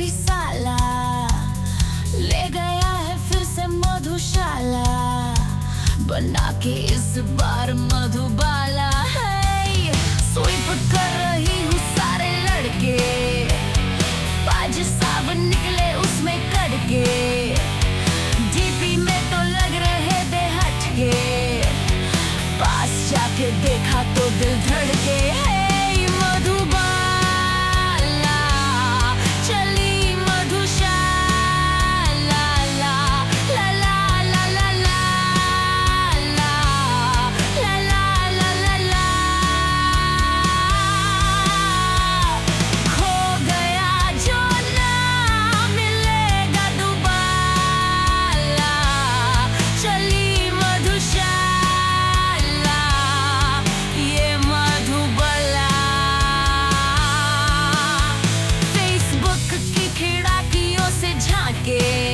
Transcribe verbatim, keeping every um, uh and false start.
कोई साला ले गया है फिर से मधुशाला बना के इस बार मधुबाला है। स्वीप कर रही हूँ सारे लड़के बाज सावन निकले उसमें कड़के डीपी में तो लग रहे थे हटके पास जाके देखा तो दिल धड़के Yeah.